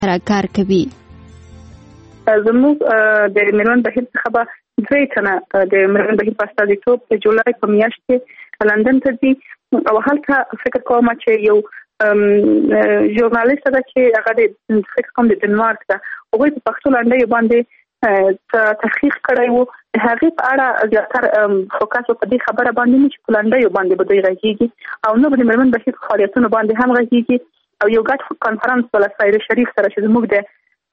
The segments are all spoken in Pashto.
کار کوي. زموږ د میرمن بهیر څخه به 2 تنه د میرمن بهیر په استازیتوب د جولای په میاشت کې لندن ته ځي او هلته فکر کوم چې یو ژورنالیست ده چې هغه د فکر کوم د ډنمارک ده هغه په پښتو لنډۍ باندې تحقیق کړی وو. هغه په اړه زیاتره فوکس په دې خبره باندې چې لنډۍ باندې به دوی راځي او نو د میرمن بهیر فعالیتونو باندې هم راځي او یو ګډ کانفرنس ولا سایر شریک سره چې موږ د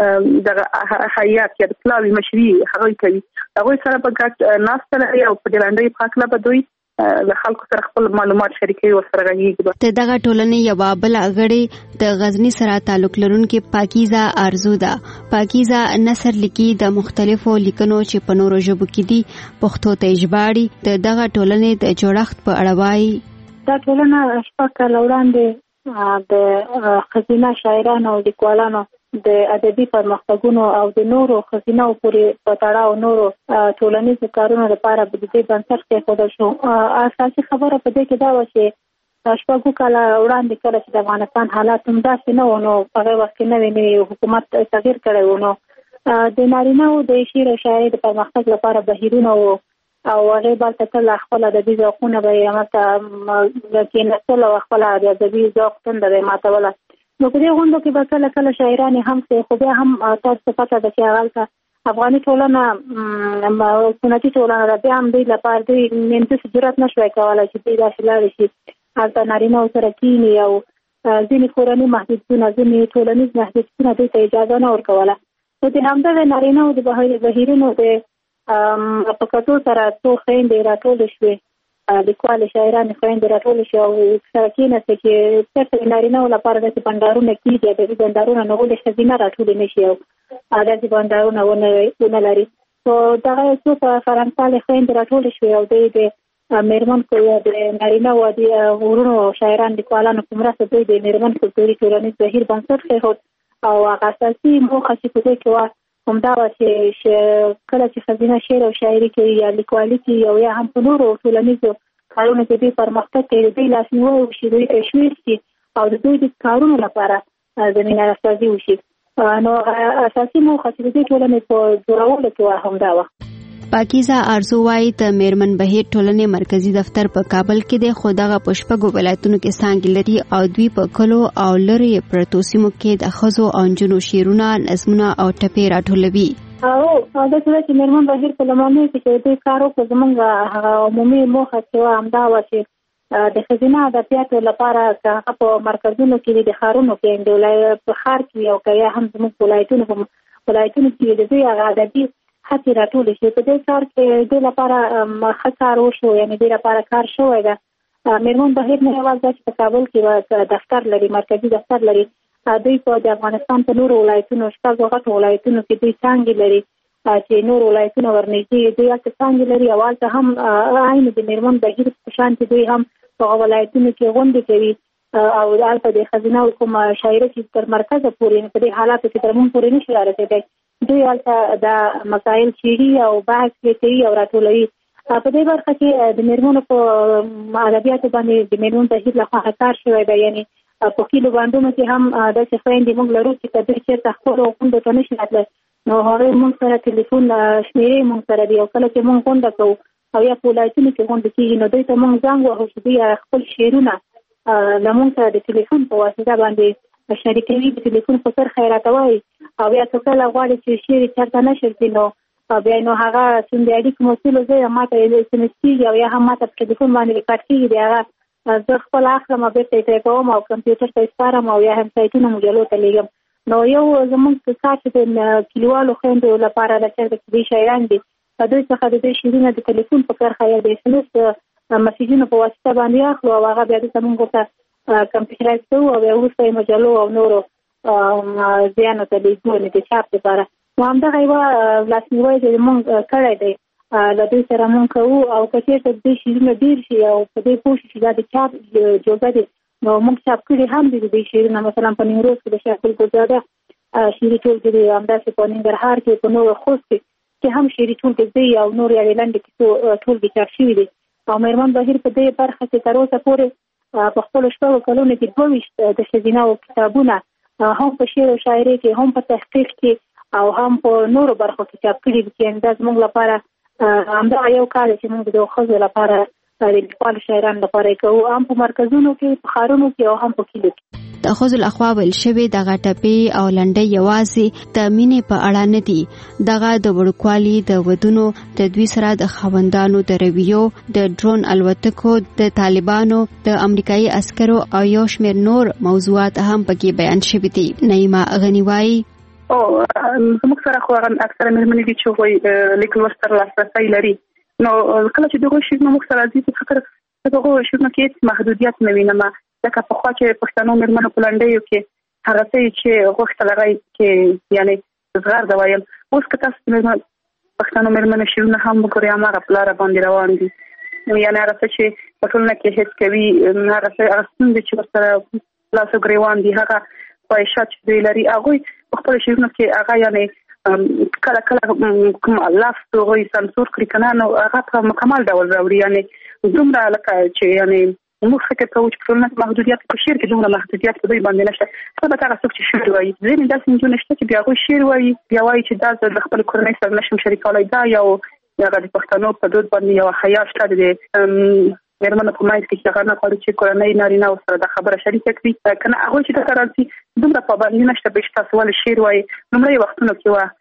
حیات یا د پلاوی مشري هغه کوي هغه سره په ګډ ناسته لري او په لنډۍ په اړه به دوی د خلکو سره خپل معلومات شریکوي او سره غږیږي. ته دغه ټولنې یو بل غړي د غزنی سره تعلق لرونکي پاکیزه ارزو ده. پاکیزه نثر لیکي د مختلفو لیکنو چې په نورو ژبو کې دي پښتو ته ژباړي. دغه ټولنې د جوړښت په اړه وایي. دا ټولنه شپږ کاله وړاندې د خزینه شاعرانو او لیکوالانو د ادبي پرمختګونو او د نورو خزینه او پورې په تړاو نورو ټولنیزو کارونو لپاره د دې بنسټ کېښودل شو. اساسي خبره په دې کې دا و چې شپږ کاله وړاندې کله چې د افغانستان حالات هم داسې نه و نو هغه وخت کې نوی حکومت تغییر کړی و نو د نارینه‌و د شعر او شاعرۍ د پرمختګ لپاره بهیرونه و او هغه بل ته خپل ادبي ذوقونه به یې ماته کېناستل او خپل ادبي ذوق څنګه به ماتوله. نو په دې غونډو کې به کله شاعران هم څه خو بیا هم تاسو پته ده چې هغه افغاني ټولنه سنتي ټولنه بیا هم دوی لپاره دوی نن جرأت نشوي کولای چې دوی داسې لاړ شي هلته نارینه سره کینی او ځینې کورني محدودیتونه ځینې ټولنیز محدودیتونه دوی ته اجازه نه ورکوله. نو د همدغه نارینه د بهیرونو د په کتو سره څو خویندې راټولې شوې لیکوال شاعران خويندې راټول شي او سره کېناستي چې څه نارینه لپاره د بندرونو کېږي د بندرونو نه ولې خزینه راټول نشي او د بندرونو ونه لري. نو دا څه په فرانسې خويندې راټول شي او د میرمن کو د نارینه و د ورونو شاعران لیکوالانو کومره څه د میرمن کلتوري ټولنیز بهیر بنسټ خېښود او هغه اساسي موخه چې په دې کې و همدا و چې کله چې خزینه شعر او شاعري کې یا لیکوالي کې او یا هم په نورو ټولنیزو کارونو کې د پرمختګ کې د لاسنیوي وشي د تشویق شي او د دوی د کارونو لپاره زمينه راځي وشي. نو اساسي موخه چې د ټولنې په جوړولو کې و همدا و. پاکیزه ارزو وايي د میرمن بهیر ټولنې مرکزی دفتر په کابل کې د خدغه پښپګو ولایتونو کې څنګه لري او دوی په کلو او لری پرتو سیمو کې د خزو او انجونو شیرونه نظمونه او ټپې راټولوي. او دا چې میرمن بهیر په لمانه کې د کارو په زمونږ عمومي موخه چې همدا و چې د خزینه ادبیاتو لپاره په مرکزونو کې د خارونو کې د ولایت په خار کې او کیا هم زموږ ولایتونو کې د دوی ادبي هڅې راټول شي. په دې کار کې د لپاره خطر وشو یعنی د لپاره کار شوی ده. میرمن بهیر نه یوازې په کابل کې دفتر لري مرکزی دفتر لري دوی په د افغانستان په نورو ولایتونو شپږ غټو ولایتونو کې دوی څنګه لري چې نور ولایتونه ورنږدې دوی څنګه لري او حالت هم عین د میرمن بهیر په شان دوی هم په ولایتونو کې غونډې کوي او حالت د خزینه کوم شاعري چې تر مرکز پورې په دې حالات کې تر مون پورې نشي رارسېدای. دوی حالت د مسائل شيري او بحث کوي او راټولوي. په دې برخه کې د میرمنو په ادبیاتو باندې د میرمن بهیر لخوا کار شوی دی. یعنی په کیلو باندې کې هم د څفاندې موږ لرو چې کله چې تخپل او کوم د تنشي راتله نو هغه موږ سره ټلیفون شمیرې موږ سره دی او کله چې موږ غونډه کوو او یا په ولایتونو کې غونډه کیږي نو دوی ته موږ زنګ وهو چې دوی خپل شعرونه لمون سره د ټلیفون په واسطه باندې شریکوي. د ټلیفون په سر خیرات وایي او یا څه کله غواړي چې شعر چرته نشر کړي نو بیا نو هغه څنګه اړیکې مسول زه ماته یې سمستي او یا هم ماته په ټلیفون باندې ریکارډ کیږي هغه زه خپل اخرم به ته کوم او کمپیوټر ته سپارم او یا هم سایتونو مجلو ته لیږم. نو یو زموږ څه چې د کلیوالو خويندو لپاره راځي چې شاعران دي دوی څخه د دې شیرینه د ټلیفون په کار خیا د سلوس مسیجونو په واسطه باندې اخلو او هغه بیا د زموږ ته کمپیوټر ته او بیا وروسته مجلو او نورو ځانو ته لیږو د چاپ لپاره. نو همدغه یو لاسنیوي چې موږ کړی دی له دوی سره موږ کوو او کچې ته د شیرینه ډیر شي او په دې پوښتنه چې دا د چاپ جوړه دي نو موږ چاپ کړی هم دي د شیرینه مثلا په نیمروز کې د شاکل ګزاده شیری ټول دي همداسې په ننګرهار کې په نور خوست کې هم شیری ټول دي او نور یې لاندې کې ټول دي چاپ شوی دي. او میرمن بهیر په دې برخه کې تر اوسه پورې په خپل شپږ کلونو کې 22 د خزینه او کتابونه هم په شعر او شاعري کې هم په تحقیق کې او هم په نورو برخو کې چاپ کړي دي چې انداز موږ لپاره همدا یو کار چې موږ د خزو لپاره د لیکوال شاعرانو لپاره کوو، هم په مرکزونو کې، په ښارونو کې او هم په کلیو کې. د خزو اخوا ویل شوی دغه ټپې او لنډۍ یوازې د مینې په اړه نه دي، دغه د وړوکوالي د ودونو، د دوی سره د خاوندانو د رویو، د ډرون الوتکو، د طالبانو، د امریکایي عسکرو او یو شمېر نور موضوعات هم پکې بیان شوي دي. نعیمه غنی وایي زموږ سره خو اکثره مېرمنې دي چې وایي لیکل ورسره لاسرسی لري، نو کله چې دغه شی موږ سره راځي په فکر دغه شی نه کې محدودیت نه وینم، ځکه په خوا چې پښتنو مېرمنو په لنډیو کې هغه څه چې غوښتل هغه کې یعنی زغر دا وایل، اوس که تاسو پښتنو مېرمنو شیونه هم وګورئ هغه په لاره باندې روان دي، یعنی هغه څه چې په ټولنه کې هیڅ کوي، هغه څه چې ورسره لاسو ګریوان دي، هغه خواهشات چې دوی لري هغوی په خپل شیونه کې هغه یعنی کله کله کوم لاس هغوی سانسور کړي که نه، نو هغه په مکمل ډول راوړي، یعنی دومره لکه چې یعنی موږ فکر کوو چې په ټولنه کې محدودیت، په شعر کې دومره محدودیت په دوی باندې نشته. البته هغه څوک چې شعر وایي ځینې داسې نجونې شته چې بیا هغوی شعر وایي، بیا وایي چې دا د خپل کورنۍ سره نشم شریکولی، دا یو هغه د پښتنو په دود باندې یو حیا شته د مېرمنو په منځ کې چې هغه نه غواړي چې کورنۍ نارینه ورسره دا خبره شریکه کړي، که نه هغوی چې دلته راځي دومره پابندي نشته به چې تاسو ولې شعر وایي. لومړی وختونو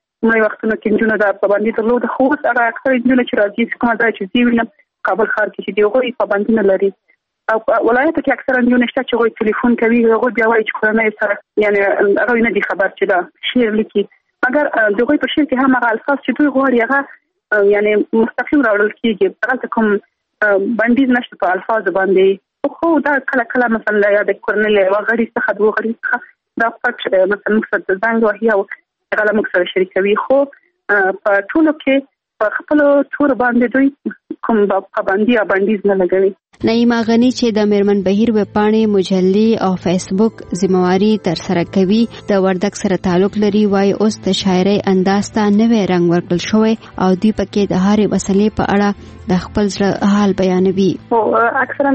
کې نجونو دا پابندي درلوده، خو اوس هغه اکثره نجونې چې راځي کومه ځای چې زه وینم کابل ښار کې چې هغوی پابندي نه لري، او ولایتو کې اکثره نجونې شته چې هغوی ټلیفون کوي، هغوی بیا وایي چې کورنۍ سره یعنی هغوی نه دي خبر چې دا شعر لیکي، مګر د هغوی په شعر کې هم هغه الفاظ چې دوی غواړي هغه یعنی مستقیم راوړل کېږي، هغلته کوم بندیز نشته په الفاظو باندې، خو دا کله کله مثلا یا د کورنۍ یوه غړي څخه دوه غړي څخه دا پټ مثلا موږ سره د زنګ وهي او هغه موږ سره شریکوي، خو په ټولو کې په خپلو تور باندې دوی کوم پابندي یا بندیز نه لګوي. نعیمه غنی چې د میرمن بهیر ویبپاڼې، مجلې او فیسبوک ذمہواری تر سره کوي، د وردګ سره تعلق لري، وايي اوس د شاعرۍ انداز ته نوی رنګ ورکړل شوی او دوی پکې د هرې مسلې په اړه د خپل زړه حال بیانوي. او اکثرا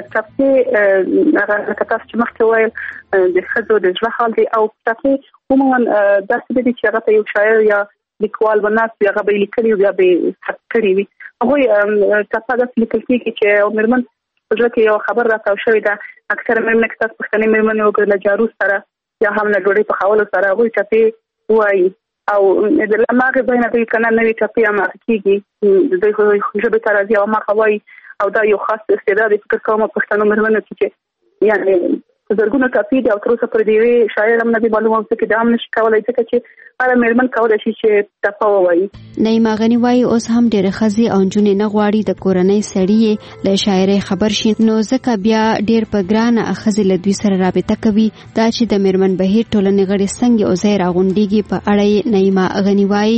ټاپې هغه تاسو چې مخکې وایل د ښځو د زړه حال دی، او ټاپې عموما داسې دي چې هغه ته یو شاعر یا لیکوال وناست هغه به لیکلي او بیا به ثبت کړي وي، هغوی ټاپه داسې لیکل کېږي چې یو مېرمن په زړه کې یو خبر راتاو شوی ده. اکثره مېرمنې که تاسو پښتنې مېرمنې وګورئ له جارو سره یا هم له ډوډۍ پخولو سره هغوی ټاپې وایي، او د هماغې بینه دوی که نه نوې ټاپې هماغه کېږي، د دوی ژبې ته راځي او هماغه وایي، او دا یو خاص استعداد فکر کوم پښتنو مېرمنو چې یعنی زرګونه ټاپې دي او تر اوسه پورې د یوې شاعر هم نه دي معلومه، ځکه دا هم نشي کولی ځکه چې هره مېرمن کولی شي چې ټاپه ووایي. نعیمه غنی وایي اوس هم ډېرې ښځې او نجونې نه غواړي د کورنۍ سړي له شاعرۍ خبر شي، نو ځکه بیا ډېر په ګرانه ښځې له دوی سره رابطه کوي. دا چې د میرمن بهیر ټولنې غړي څنګه او ځای راغونډېږي په اړه یې نعیمه غنی وایي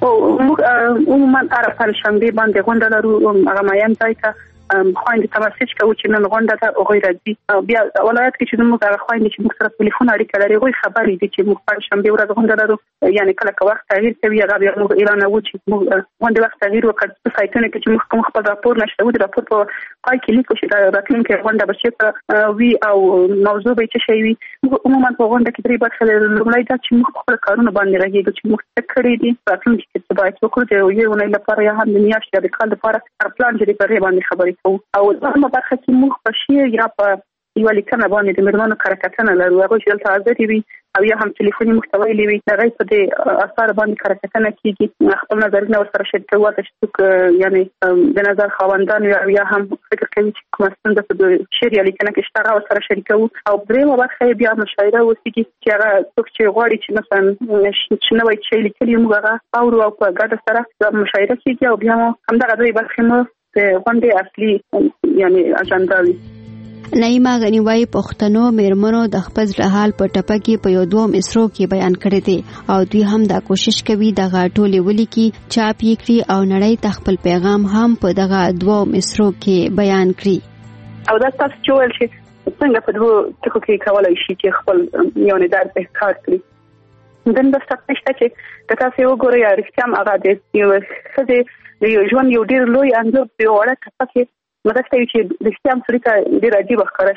موږ عموما هره پنجشنبې باندې غونډه لرو، هغه ماین ځای ته خویندې ته مسیج کوو چې نن غونډه ده، هغوی راځي. بیا ولایت کې چې زموږ هغه خویندې چې موږ سره ټلیفون اړیکه لري هغوی خبرې دي چې موږ پنجشنبې ورځ غونډه لرو، یعنې کله که وخت تغییر کوي هغه بیا موږ اعلانوو چې موږ غونډې وخت تغییر وکړ. په سایټونو کې چې موږ کوم خپل راپور نشته د راپور په پای کې لیکو چې دا راتلونکې غونډه به چېرته وي او موضوع به څه شی وي. موږ عموما په غونډه کې درې برخې لرو. لومړی دا چې موږ خپل کارونه باندې غږیږو چې موږ څه کړي دي، راتلونکي کې څه باید وکړو، د یوې اونۍ لپاره یا هم د میاشتې یا د کال لپاره هر پلان چې دی په باندې خبرې کوو. او په برخه کې موږ په شعر یا په یوه لیکنه باندې د مېرمنو کره لرو، هغوی چې دلته حاضرې وي او یا هم ټلیفوني محتوا ویلي وي، هغوی په دې اثار باندې کره کېږي، خپل نظرونه ورسره شریکوو، هلته چې څوک یعنې د نظر خاوندان وي او یا هم فکر کوي چې کومه ستونزه په شعر یا لیکنه کې شته هغه ورسره شریکوو. او درېیمه برخه یې بیا مشاعره اوسېږي چې هغه څوک چې غواړي چې مثلا نوی شی لیکلي موږ هغه اورو او په ګډه سره مشاعره کېږي، او بیا مو همدغه درې برخې مو د غونډې اصلي یعنې اجنډا وي. نعیمه غنی وایي پښتنو مېرمنو د خپل زړه حال په ټپه کې په یو دوه مصرو کې بیان کړی دی، او دوی هم دا کوشش کوي دغه ټولې ولیکي، چاپ یې کړي او نړۍ ته خپل پیغام هم په دغه دوه مصرو کې بیان کړي. او دا تاسو چې ویل چې څنګه په دوه ټکو کې کولی شي چې خپل یو ندار په کار کړي. دن د ستاسو چې تاسو وګورئ رښتیا هم هغه د یو ښځې د یو ژوند یو ډېر لوی انځور په یو وړه ټپه کې مدسته چې رښتیا هم سړي ته ډېر عجیبه ښکاره شي.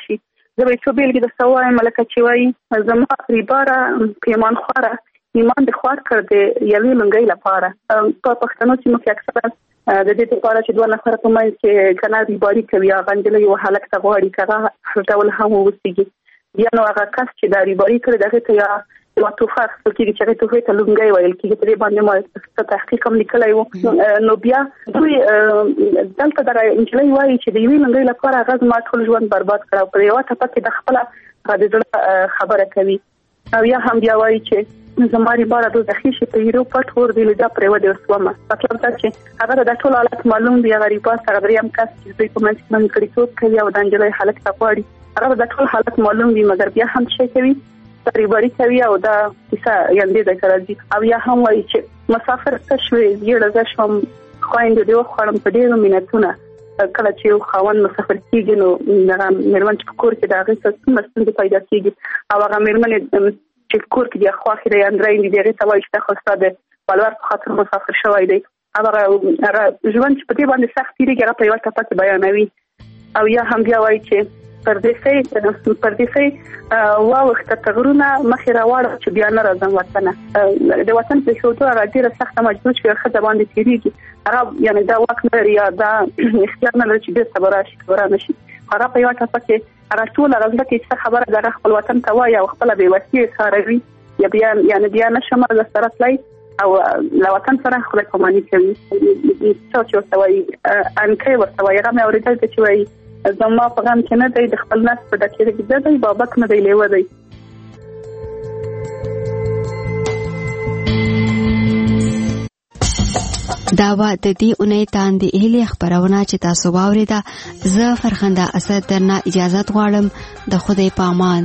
زه به څو بیلګې درته ووایم لکه چې وایي زما ریباره پیمان خواره ایمان د خوار کړ د یوې لنګۍ لپاره. په پښتنو سیمو کې اکثره د دې لپاره چې دوه نفره په منځ کې کنه ریباري کوي هغه نجلۍ یو هلک ته غواړي هغه هر ډول هم ووسیږي بیا نو هغه کس چې دا ریباري کړي دغه ته یا یو توفه اخیستل کېږي چې هغې توفې ته لونګۍ ویل کېږي. په دې باندې ما تحقیق هم لیکلی و. نو بیا دوی دلته دغه نجلۍ وایي چې د یوې لونګۍ لپاره هغه زما ټول ژوند برباد کړ او په یوه ټپه کې د خپله د زړه خبره کوي. او یا هم بیا وایي چې زما ریباره دوزخي شي په هیرو پټ اور دی لږه پرېوځي وسومه. مطلب دا چې هغه د ټول حالت معلوم دی هغه ریبار سره دریم کس چې دوی په منځ کې منځګړیتوب کوي او د نجلۍ هلک ته غواړي هغه د ټول حالت معلوم دی مګر بیا هم شي کوي ریباري کوي او دا کیسه یاندې د راځي. او یا هم وایي چې مسافر ته شوې یړه زه شوم خویندې دی وخوړم په ډېرو مینتونه کله چې یو خاوند مسافر کېږي نو هغه مېرمن چې په کور کې د هغې سره څومره ستونزې پیدا کېږي او هغه مېرمنې چې کور کې د خواخې د اندرین دي هغې ته وایي چې دا خو ستا د پلور په خاطر مسافر شوی دی. هغه ژوند چې په دې باندې سخت تېرېږي هغه په یوه ټپه کې بیانوي. او یا هم بیا وایي چې پردیسۍ واوښته تغرونه مخې راواړه چې بیا نه راځم وطنه. د وطن پرېښودو هغه ډېره سخته مجبور چې ښځه باندې تېرېږي هغه یعنې دا واک نه لري یا دا اختیار نه لري چې بېرته به راشي که به رانشي. هغه په یوه ټپه کې هغه ټوله هغه زړه کې څه خبره د هغه خپل وطن ته وایي او خپله بېوسي اظهاروي یا بیا نه شم زه سره تللی او له وطن سره خدای پاماني کوي. څه چې ورته وایي انکۍ ورته وایي هغه مې اورېدل چې وایي زما په غم کې نه دی د خپل نفس په ډکېره کې دی بابک نه دی لیوه دی. دا و د دې اونۍ تاندې هیلې خبرونه چې تاسو واورېده. زه فرخنده اسد درنه اجازت غواړم. د خدای په امان.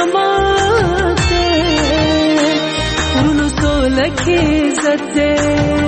की इज्जत दे